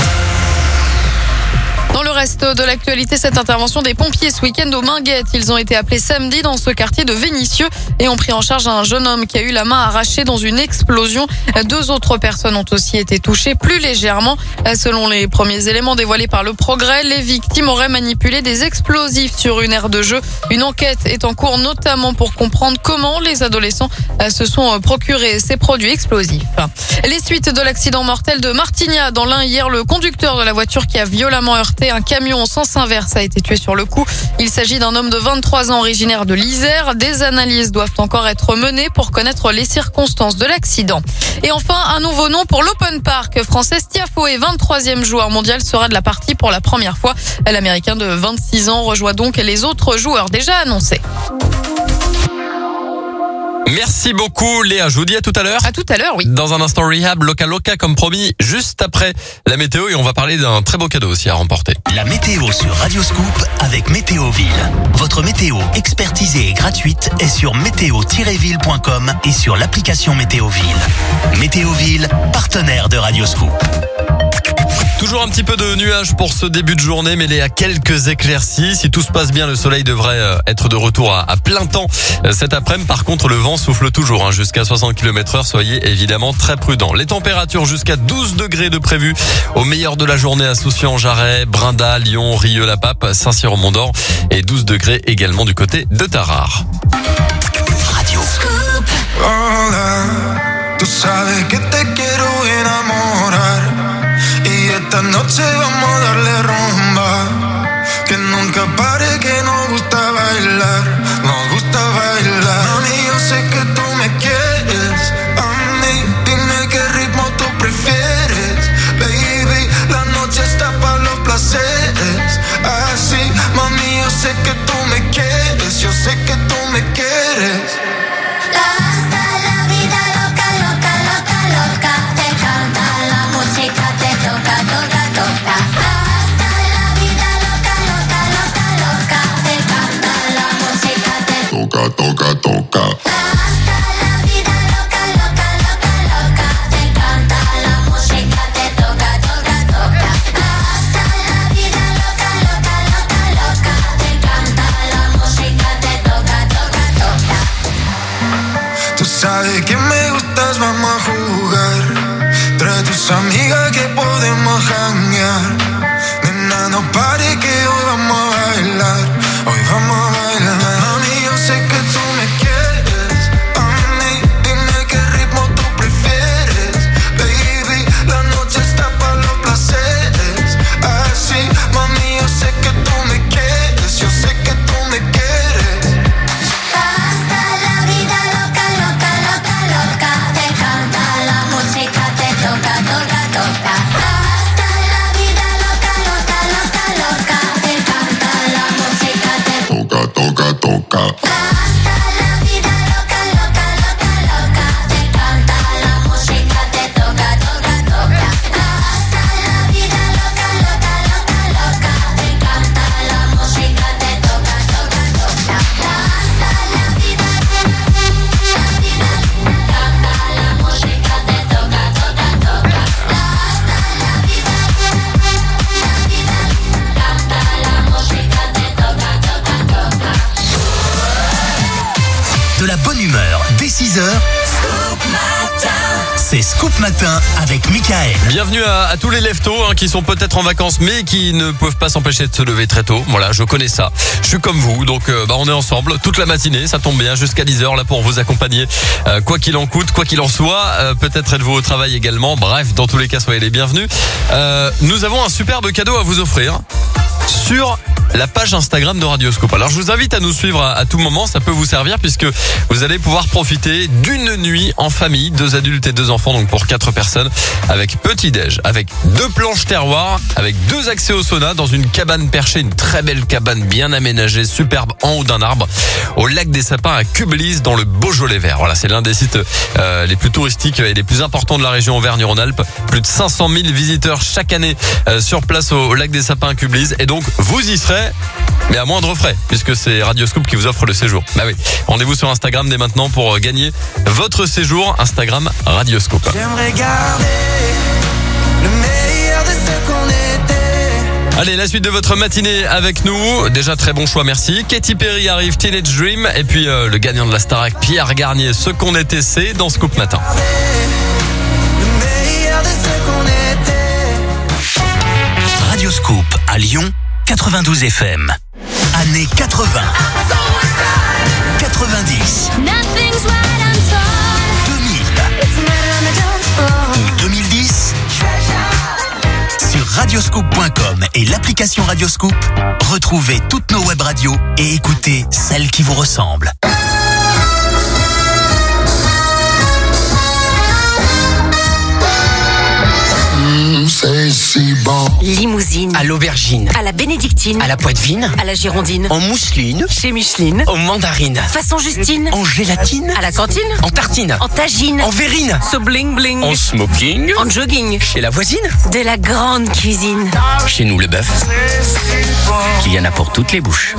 [SPEAKER 4] Dans le reste de l'actualité, cette intervention des pompiers ce week-end au Minguettes. Ils ont été appelés samedi dans ce quartier de Vénissieux et ont pris en charge un jeune homme qui a eu la main arrachée dans une explosion. Deux autres personnes ont aussi été touchées plus légèrement. Selon les premiers éléments dévoilés par Le Progrès, les victimes auraient manipulé des explosifs sur une aire de jeu. Une enquête est en cours notamment pour comprendre comment les adolescents se sont procurés ces produits explosifs. Les suites de l'accident mortel de Martignas dans l'Ain hier, le conducteur de la voiture qui a violemment heurté un camion en sens inverse a été tué sur le coup. Il s'agit d'un homme de vingt-trois ans originaire de l'Isère. Des analyses doivent encore être menées pour connaître les circonstances de l'accident. Et enfin, un nouveau nom pour l'Open Park français. Tiafoe, vingt-troisième joueur mondial, sera de la partie pour la première fois. L'Américain de vingt-six ans rejoint donc les autres joueurs déjà annoncés.
[SPEAKER 2] Merci beaucoup Léa, je vous dis à tout à l'heure.
[SPEAKER 4] À tout à l'heure, oui.
[SPEAKER 2] Dans un instant Rehab, Loca Loca comme promis, juste après la météo et on va parler d'un très beau cadeau aussi à remporter.
[SPEAKER 1] La météo sur Radio Scoop avec Météoville. Votre météo expertisée et gratuite est sur météo tiret ville point com et sur l'application Météoville. Météoville, partenaire de Radio Scoop.
[SPEAKER 2] Toujours un petit peu de nuages pour ce début de journée, mais il y a quelques éclaircies. Si tout se passe bien, le soleil devrait être de retour à, à plein temps cet après-midi. Par contre, le vent souffle toujours hein, jusqu'à soixante kilomètres heure. Soyez évidemment très prudents. Les températures jusqu'à douze degrés de prévu au meilleur de la journée à Soucy-en-Jarret, Brinda, Lyon, Rieux-la-Pape, Saint-Cyr-au-Mont-d'Or et douze degrés également du côté de Tarare.
[SPEAKER 1] Radio
[SPEAKER 19] Scoop.
[SPEAKER 7] Hola, tú sabes que te quiero enamorar. Esta noche vamos a darle rumba, que nunca pare, que nos gusta bailar, nos gusta bailar. Mami, yo sé que tú me quieres, a mí, dime qué ritmo tú prefieres. Baby, la noche está para los placeres, así, mami, yo sé que tú me quieres, yo sé que tú me quieres.
[SPEAKER 8] Hasta la vida loca, loca, loca, loca, te canta la música, te toca, toca, toca. Hasta la vida loca, loca, loca, loca, te canta la música, te
[SPEAKER 7] toca, toca, toca.
[SPEAKER 8] Hasta la vida loca, loca, loca, loca, te canta la música, te toca, toca, toca. Hasta la vida loca, loca, loca, loca, te canta la música, te toca, toca, toca.
[SPEAKER 7] Tú sabes que me gustas, vamos a jugar. Trae tus amigas que podemos janguear. Nena, no pare que hoy vamos a bailar. Hoy vamos a bailar. Mami, yo sé que tú me quieres. A mí, dime qué ritmo tú prefieres. Baby, la noche está para los placeres. Así, mami, yo sé que tú me quieres. Yo sé que tú me quieres.
[SPEAKER 8] Hasta la vida loca, loca, loca, loca, te canta la música, te toca, toca, toca. Hasta la vida loca, loca, loca, loca, te canta la música, te
[SPEAKER 7] toca, toca, toca.
[SPEAKER 8] Hasta la vida loca, loca, loca, loca, te canta la música, te toca, toca, toca. Hasta la vida loca, loca, loca, loca, te canta la música, te toca, toca, toca. Hasta la vida, la vida, canta la música, te toca, toca, toca. Hasta la vida, la vida, canta la música, te toca, toca, toca.
[SPEAKER 1] De la bonne humeur dès six heures. C'est Scoop Matin avec Mickaël.
[SPEAKER 2] Bienvenue à, à tous les leftos hein, qui sont peut-être en vacances mais qui ne peuvent pas s'empêcher de se lever très tôt. Voilà, je connais ça. Je suis comme vous, donc euh, bah, on est ensemble toute la matinée. Ça tombe bien, jusqu'à dix heures là pour vous accompagner. Euh, quoi qu'il en coûte, quoi qu'il en soit. Euh, peut-être êtes-vous au travail également. Bref, dans tous les cas, soyez les bienvenus. Euh, nous avons un superbe cadeau à vous offrir. sur la page Instagram de Radioscoop. Alors je vous invite à nous suivre à, à tout moment, ça peut vous servir puisque vous allez pouvoir profiter d'une nuit en famille, deux adultes et deux enfants, donc pour quatre personnes, avec petit-déj, avec deux planches terroir, avec deux accès au sauna dans une cabane perchée, une très belle cabane bien aménagée, superbe en haut d'un arbre, au lac des Sapins à Cublis dans le Beaujolais vert. Voilà, c'est l'un des sites euh, les plus touristiques et les plus importants de la région Auvergne-Rhône-Alpes. Plus de cinq cent mille visiteurs chaque année euh, sur place au, au lac des Sapins à Cublis, et donc vous y serez, mais à moindre frais, puisque c'est Radioscoop qui vous offre le séjour. Bah oui. Rendez-vous sur Instagram dès maintenant pour gagner votre séjour. Instagram Radioscoop.
[SPEAKER 21] J'aimerais garder le meilleur de ce qu'on était.
[SPEAKER 2] Allez, la suite de votre matinée avec nous. Déjà très bon choix, merci. Katy Perry arrive, Teenage Dream, et puis euh, le gagnant de la Starac, Pierre Garnier, ce qu'on était, c'est dans Scoop Matin.
[SPEAKER 21] Le meilleur de ce qu'on était.
[SPEAKER 1] Radioscoop à Lyon, quatre-vingt-douze F M. Années quatre-vingts, quatre-vingt-dix, deux mille ou deux mille dix. Sur radioscoop point com et l'application Radioscoop, retrouvez toutes nos web radios et écoutez celles qui vous ressemblent.
[SPEAKER 5] C'est si bon.
[SPEAKER 10] Limousine.
[SPEAKER 5] À l'aubergine.
[SPEAKER 10] À la bénédictine.
[SPEAKER 5] À la poitevine.
[SPEAKER 10] À la girondine.
[SPEAKER 5] En mousseline.
[SPEAKER 10] Chez Micheline.
[SPEAKER 5] En mandarine.
[SPEAKER 10] Façon Justine.
[SPEAKER 5] En gélatine.
[SPEAKER 10] À la cantine.
[SPEAKER 5] En tartine.
[SPEAKER 10] En tagine.
[SPEAKER 5] En verrine.
[SPEAKER 10] So bling bling.
[SPEAKER 5] En smoking.
[SPEAKER 10] En jogging.
[SPEAKER 5] Chez la voisine.
[SPEAKER 10] De la grande cuisine.
[SPEAKER 5] Chez nous, le bœuf. Qu'il y en a pour toutes les bouches.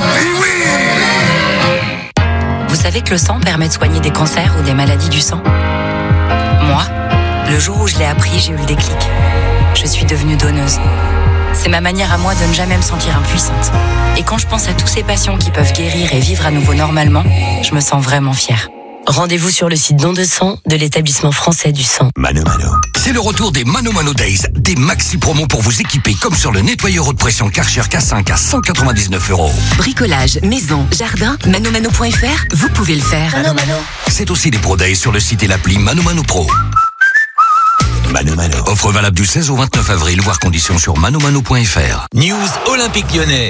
[SPEAKER 12] Vous savez que le sang permet de soigner des cancers ou des maladies du sang? Moi, le jour où je l'ai appris, j'ai eu le déclic. Je suis devenue donneuse. C'est ma manière à moi de ne jamais me sentir impuissante. Et quand je pense à tous ces patients qui peuvent guérir et vivre à nouveau normalement, je me sens vraiment fière.
[SPEAKER 10] Rendez-vous sur le site don de sang de l'établissement français du sang.
[SPEAKER 23] Mano Mano. C'est le retour des Mano Mano Days. Des maxi promos pour vous équiper, comme sur le nettoyeur haute pression Karcher K cinq à cent quatre-vingt-dix-neuf euros.
[SPEAKER 10] Bricolage, maison, jardin, manomano point f r, vous pouvez le faire.
[SPEAKER 23] Mano Mano. C'est aussi des Pro Days sur le site et l'appli Mano Mano Pro. Mano Mano. Offre valable du seize au vingt-neuf avril, voire conditions sur manomano point f r.
[SPEAKER 24] News Olympique Lyonnais.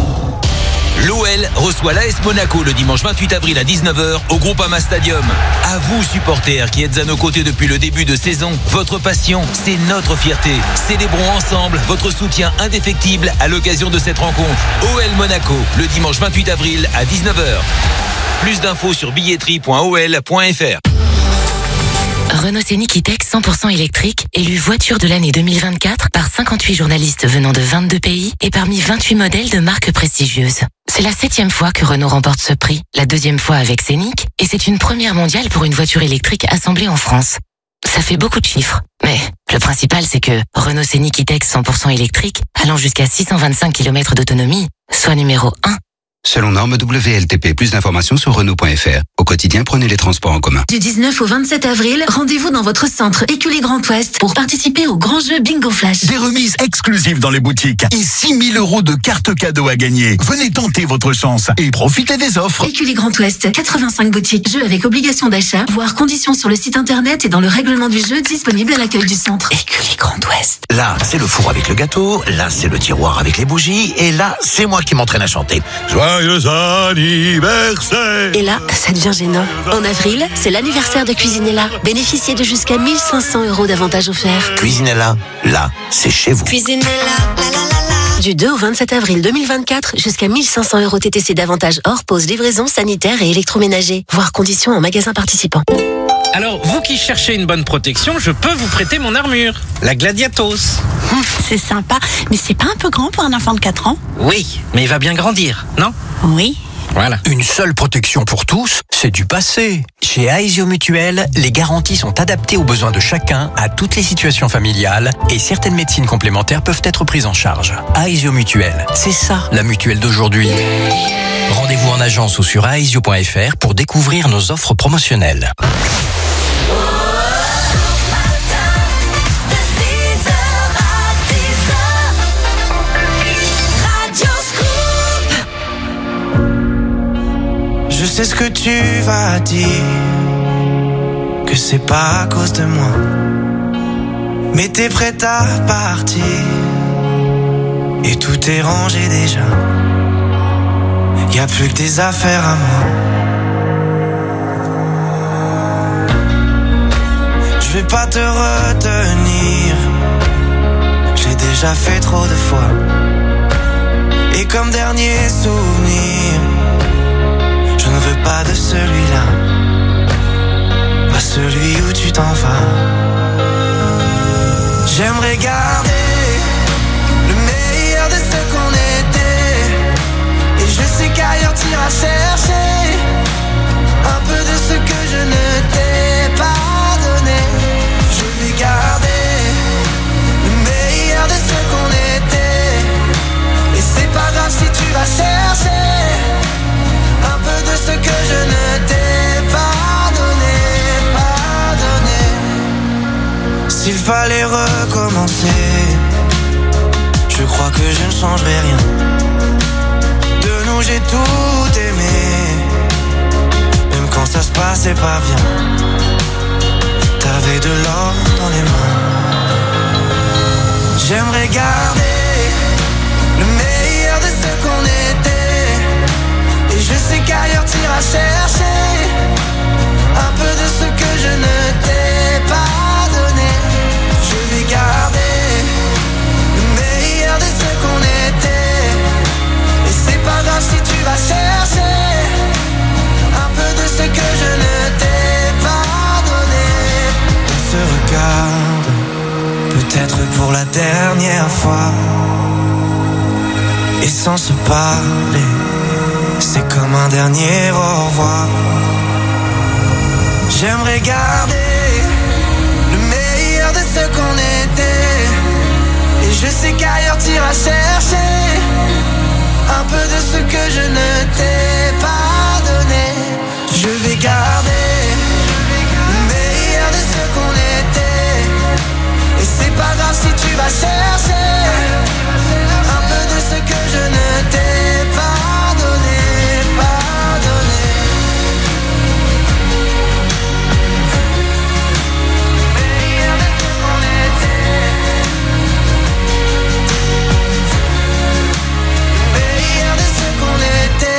[SPEAKER 24] L'O L reçoit l'A S Monaco le dimanche vingt-huit avril à dix-neuf heures au Groupama Stadium. À vous, supporters qui êtes à nos côtés depuis le début de saison, votre passion, c'est notre fierté. Célébrons ensemble votre soutien indéfectible à l'occasion de cette rencontre. O L Monaco, le dimanche vingt-huit avril à dix-neuf heures. Plus d'infos sur billetterie point o l point f r.
[SPEAKER 11] Renault Scénic E-Tech cent pour cent électrique, élu voiture de l'année deux mille vingt-quatre par cinquante-huit journalistes venant de vingt-deux pays et parmi vingt-huit modèles de marques prestigieuses. C'est la septième fois que Renault remporte ce prix, la deuxième fois avec Scénic, et c'est une première mondiale pour une voiture électrique assemblée en France. Ça fait beaucoup de chiffres, mais le principal c'est que Renault Scénic E-Tech cent pour cent électrique, allant jusqu'à six cent vingt-cinq kilomètres d'autonomie, soit numéro un.
[SPEAKER 25] Selon norme W L T P, plus d'informations sur Renault point f r. Au quotidien, prenez les transports en commun.
[SPEAKER 26] Du dix-neuf au vingt-sept avril, rendez-vous dans votre centre Écully Grand Ouest pour participer au grand jeu Bingo Flash.
[SPEAKER 18] Des remises exclusives dans les boutiques et six mille euros de cartes cadeaux à gagner. Venez tenter votre chance et profitez des offres.
[SPEAKER 26] Écully Grand Ouest, quatre-vingt-cinq boutiques. Jeu avec obligation d'achat, voire conditions sur le site internet et dans le règlement du jeu disponible à l'accueil du centre. Écully Grand Ouest.
[SPEAKER 27] Là, c'est le four avec le gâteau, là, c'est le tiroir avec les bougies, et là, c'est moi qui m'entraîne à chanter.
[SPEAKER 18] Joyeux anniversaire!
[SPEAKER 26] Et là, ça devient gênant. En avril, c'est l'anniversaire de Cuisinella. Bénéficiez de jusqu'à mille cinq cents euros d'avantages offerts.
[SPEAKER 27] Cuisinella, là, c'est chez vous.
[SPEAKER 26] Cuisinella, la la la la. Du deux au vingt-sept avril deux mille vingt-quatre, jusqu'à mille cinq cents euros T T C d'avantages hors pause, livraison, sanitaire et électroménager. Voir conditions en magasin participant.
[SPEAKER 28] Alors, vous qui cherchez une bonne protection, je peux vous prêter mon armure, la Gladiatos.
[SPEAKER 29] Hum, c'est sympa, mais c'est pas un peu grand pour un enfant de quatre ans?
[SPEAKER 28] Oui, mais il va bien grandir, non?
[SPEAKER 29] Oui.
[SPEAKER 28] Voilà.
[SPEAKER 30] Une seule protection pour tous, c'est du passé. Chez Aesio Mutuel, les garanties sont adaptées aux besoins de chacun, à toutes les situations familiales, et certaines médecines complémentaires peuvent être prises en charge. Aesio Mutuel, c'est ça la mutuelle d'aujourd'hui. Rendez-vous en agence ou sur aesio point f r pour découvrir nos offres promotionnelles.
[SPEAKER 21] Je sais ce que tu vas dire, que c'est pas à cause de moi, mais t'es prête à partir.
[SPEAKER 3] Et tout est rangé déjà. Y a plus que tes affaires à moi. Je vais pas te retenir. J'ai déjà fait trop de fois. Et comme dernier souvenir, je ne veux pas de celui-là, pas celui où tu t'en vas. J'aimerais garder le meilleur de ce qu'on était. Et je sais qu'ailleurs t'iras chercher un peu de ce que je ne t'ai pas donné. Je vais garder le meilleur de ce qu'on était. Et c'est pas grave si tu vas chercher un peu de ce que je ne t'ai pas donné, pas donné. S'il fallait recommencer, je crois que je ne changerai rien. De nous j'ai tout aimé, même quand ça se passait pas bien. T'avais de l'or dans les mains. J'aimerais garder le meilleur de ce qu'on était. Et je sais qu'ailleurs t'iras chercher un peu de ce que je ne t'ai pas donné. Je vais garder le meilleur de ce qu'on était. Et c'est pas grave si tu vas chercher un peu de ce que je ne t'ai pas donné. On se regarde, peut-être pour la dernière fois. Et sans se parler, c'est comme un dernier au revoir. J'aimerais garder le meilleur de ce qu'on était. Et je sais qu'ailleurs t'iras chercher un peu de ce que je ne t'ai pas donné. Je vais garder le meilleur de ce qu'on était. Et c'est pas grave si tu vas chercher un peu de ce que je ne t'ai pas donné, pas donné. Meilleur de ce qu'on était. Meilleur de ce qu'on était.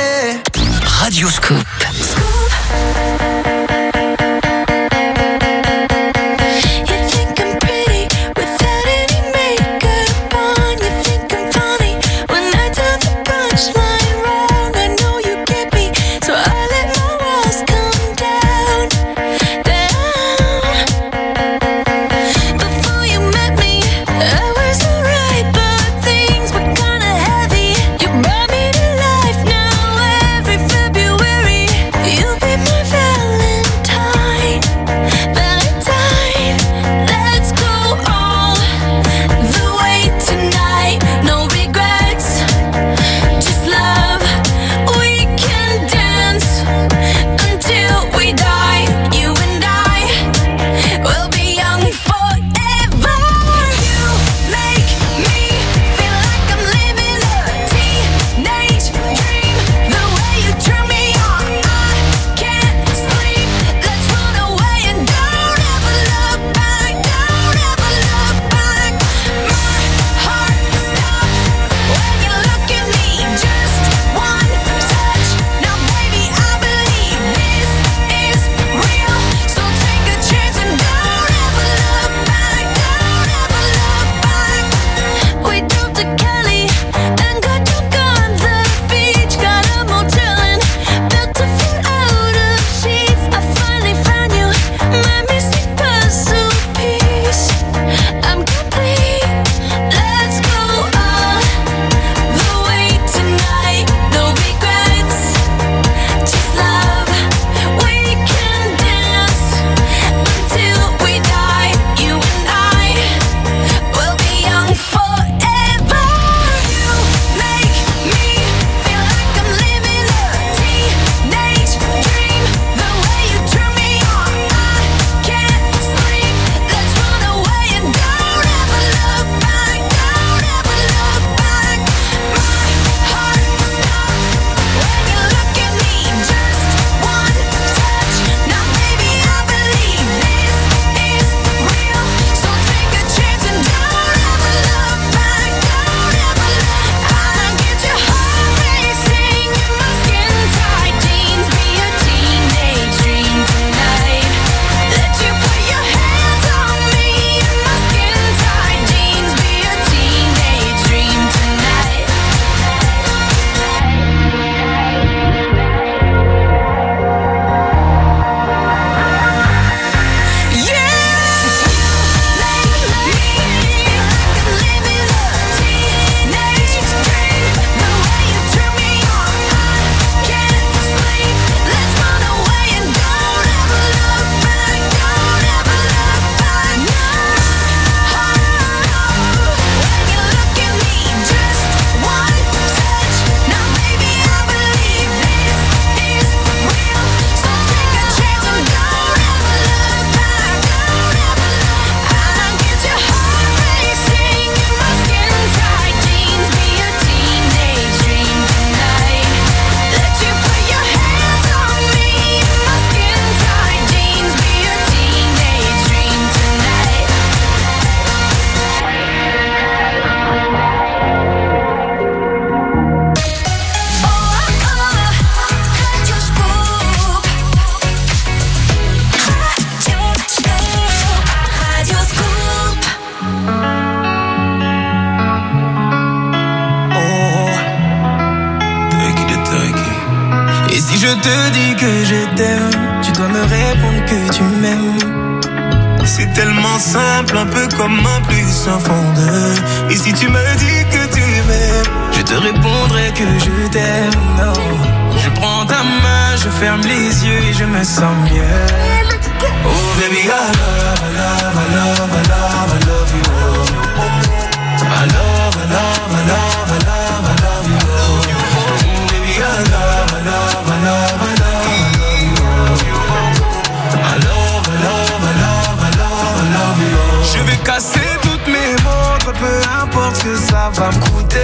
[SPEAKER 3] je te dis que je t'aime, tu dois me répondre que tu m'aimes. C'est tellement simple, un peu comme un plus un fond de. Et si tu me dis que tu m'aimes, je te répondrai que je t'aime. Non, je prends ta main, je ferme les yeux et je me sens mieux. Oh baby, I love, I love, I love, I love, I love you. I love, I love, I love, I love, I love you. Oh baby, I love, I love, I love, I love, I love you. I love, I love, I love, I love, I love you. Je vais casser toutes mes montres, peu importe ce que ça va me coûter.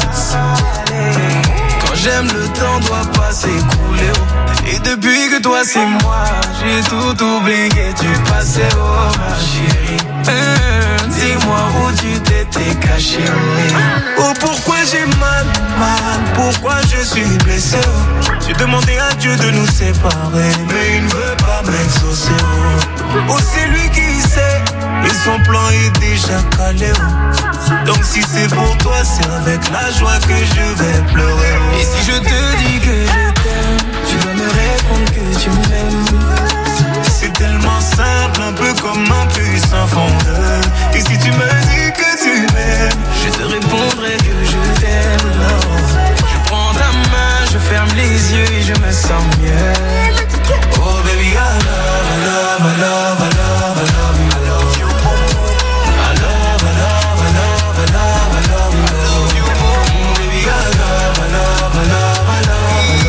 [SPEAKER 3] Quand j'aime, le temps doit pas s'écouler. Et depuis que toi c'est moi, j'ai tout oublié, tu passais, oh ma chérie. euh, Dis-moi où tu t'étais caché, oui. Oh pourquoi j'ai mal, mal, pourquoi je suis blessé, oh. J'ai demandé à Dieu de nous séparer, mais il ne veut pas m'exaucer, oh. Oh c'est lui qui sait, et son plan est déjà calé, oh. Donc si c'est pour toi, c'est avec la joie que je vais pleurer, oh. Et si je te dis que je t'aime, tu dois me répondre que tu m'aimes. C'est tellement simple, un peu comme un puissant fondeur. Et si tu me dis que tu m'aimes, je te répondrai que je t'aime. Non. Je prends ta main, je ferme les yeux et je me sens mieux. Oh baby, I love, I love, I love, I love, I love you. I love, I love, I love, I love, I love you. Oh baby, I love, I love, I love, I love.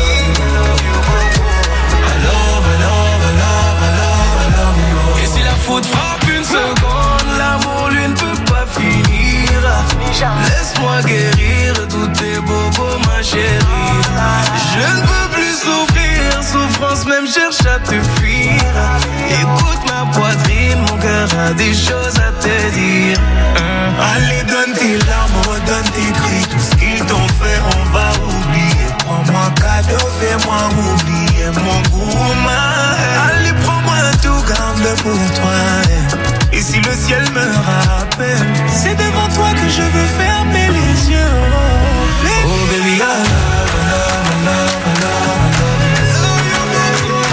[SPEAKER 3] Faute frappe une seconde, l'amour lui ne peut pas finir. Laisse-moi guérir tous tes bobos, ma chérie. Je ne peux plus souffrir, souffrance même cherche à te fuir. Écoute ma poitrine, mon cœur a des choses à te dire. Allez donne tes larmes, donne tes cris, tout ce qu'ils t'ont fait on va oublier. Prends-moi cadeau, fais-moi oublier mon gourmand. Allez prends-moi tout, garde-le pour toi. Et si le ciel me rappelle, c'est devant toi que je veux fermer les yeux. Oh baby, I love, I love, I love, I love, I love.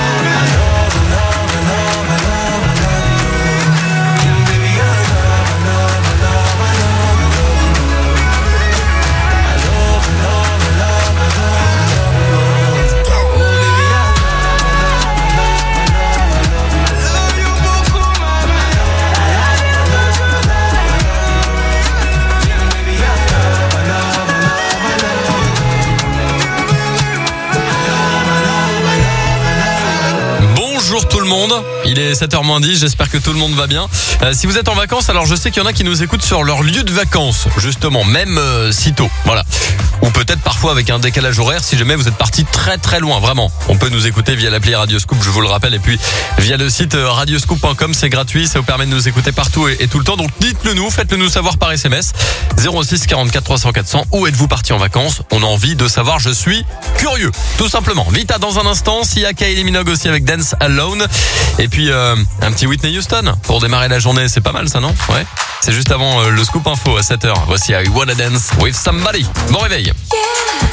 [SPEAKER 2] Bonjour tout le monde, il est sept heures moins dix, j'espère que tout le monde va bien. Euh, si vous êtes en vacances, alors je sais qu'il y en a qui nous écoutent sur leur lieu de vacances, justement, même euh, si tôt, voilà. Ou peut-être parfois avec un décalage horaire si jamais vous êtes parti très très loin, vraiment. On peut nous écouter via l'appli Radioscoop, je vous le rappelle, et puis via le site radioscoop point com, c'est gratuit, ça vous permet de nous écouter partout et, et tout le temps. Donc dites-le nous, faites-le nous savoir par S M S zéro six quarante-quatre trois cents quatre cents. Où êtes-vous parti en vacances? On a envie de savoir, je suis curieux, tout simplement. Vita dans un instant, Sia, Kylie Minogue aussi avec Dance Alone. Et puis euh, un petit Whitney Houston pour démarrer la journée, c'est pas mal ça, non? Ouais. C'est juste avant euh, le scoop info à sept heures. Voici I Wanna Dance with Somebody. Bon réveil. Yeah.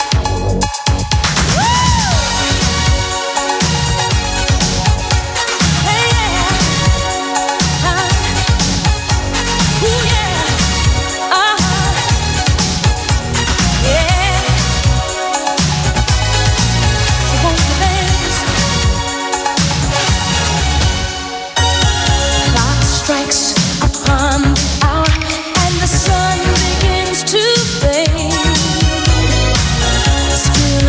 [SPEAKER 4] Still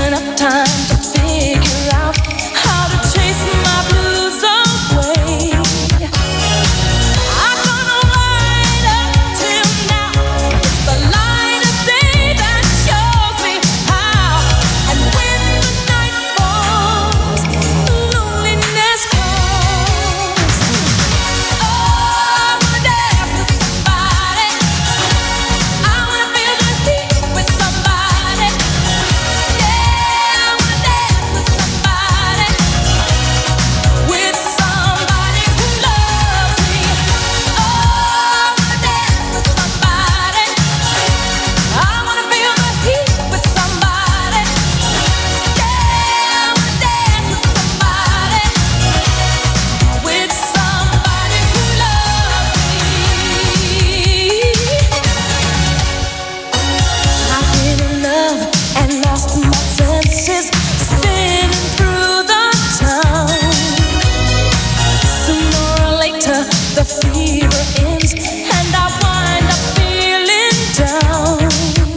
[SPEAKER 21] fever ends and I wind up feeling down.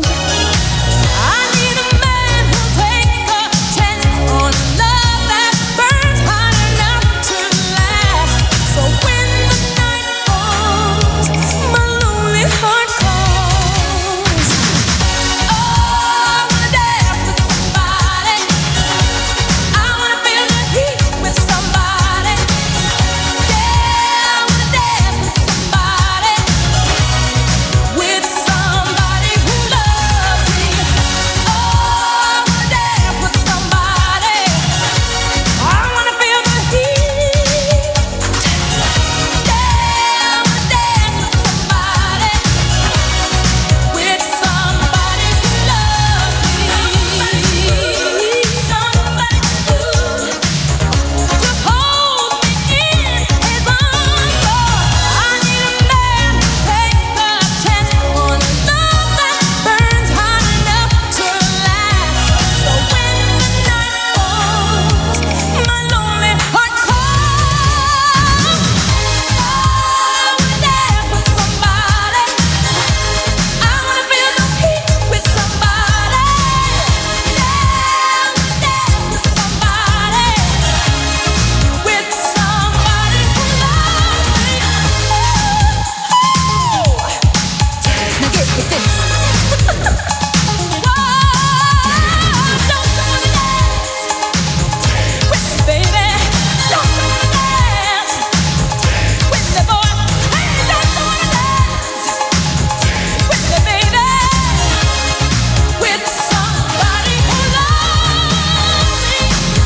[SPEAKER 21] I need a man who'll take a chance on love that burns hot enough to last. So when the night falls, my lonely heart calls. Oh, I wanna dance with somebody. I wanna feel the heat with somebody. Yeah, I wanna dance with somebody. With somebody who loves me. Oh, I wanna dance with somebody. I wanna feel the heat. Yeah, I wanna dance with somebody. With somebody who loves me. Somebody who to hold me in his arms. Oh, I need a man to take a chance on love that burns hot enough to last. So when the night falls, my lonely heart calls. Oh, I wanna dance with somebody. I wanna feel the heat with somebody. Yeah, I wanna dance with somebody. With somebody who loves me. Now get with this. Whoa, don't you wanna dance with me, baby? Don't you wanna dance with me, boy? Hey, don't you wanna dance with me, baby? With somebody who loves me.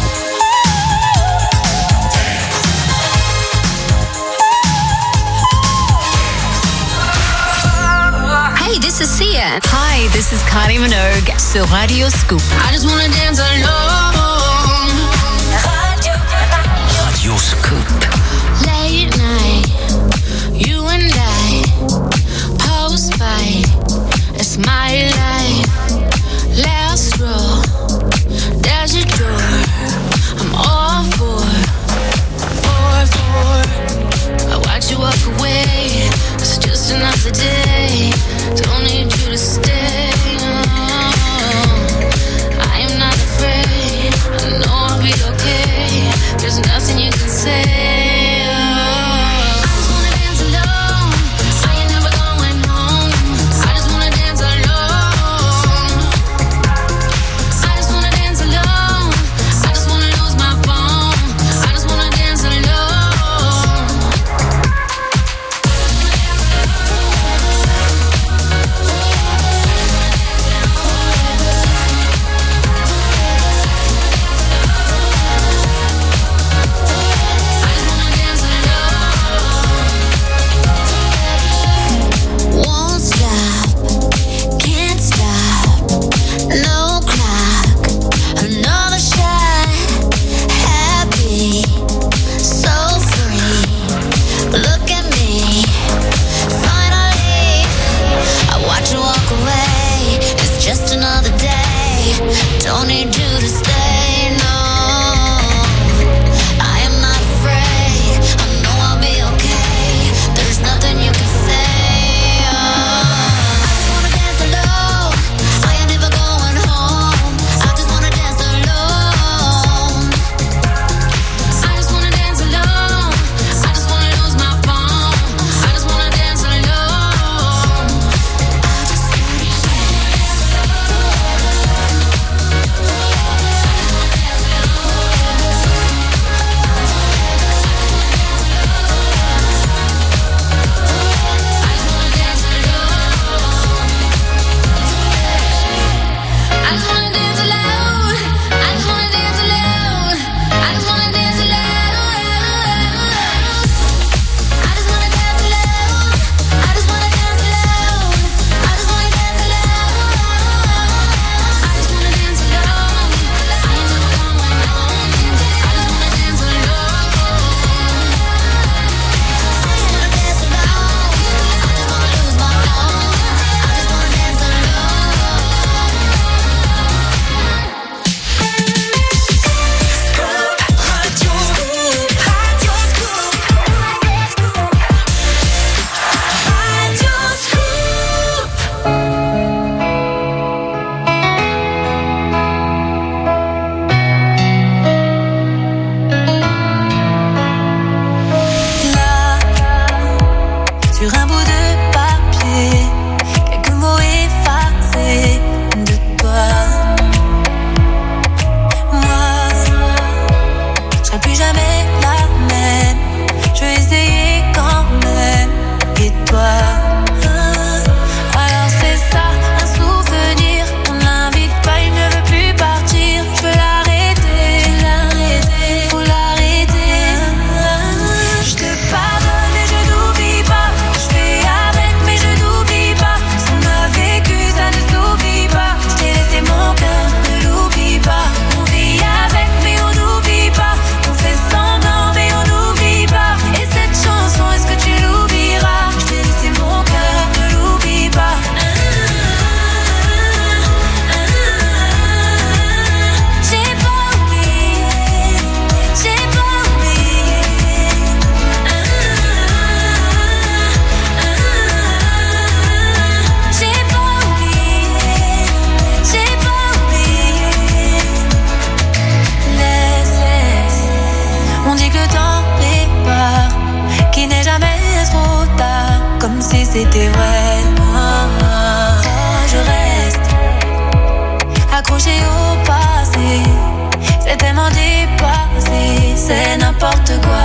[SPEAKER 11] Hey, this is Sia. Hi, this is Kylie Minogue sur Radio Scoop. I just wanna dance alone.
[SPEAKER 23] Radio Scoop.
[SPEAKER 8] Late night, you and I, post fight, it's my life. Last row, there's a door, I'm all for, for, for. I watch you walk away, it's just another day. Don't need you to stay. Oh, I am not afraid.
[SPEAKER 4] je vais essayer quand même. Et toi? Alors c'est ça, un souvenir. On l'invite pas, il ne veut plus partir. Je veux l'arrêter, l'arrêter, faut l'arrêter. Je te pardonne et je n'oublie pas. Je fais avec mais je n'oublie pas. Ce qu'on a vécu, ça ne s'oublie pas. Je t'ai laissé mon cœur, ne l'oublie pas. On vit avec mais on n'oublie pas. On fait semblant mais on n'oublie pas. Et cette chanson, est-ce que tu l'oublieras? Je t'ai laissé mon cœur, ne l'oublie pas. J'ai pas oublié, j'ai pas oublié. J'ai pas oublié, j'ai pas oublié. Laisse, laisse. On dit que le temps prépare, qu'il n'est jamais trop tard, comme si c'était vrai. Oh, je reste accroché au passé, c'est tellement dépassé, c'est n'importe quoi.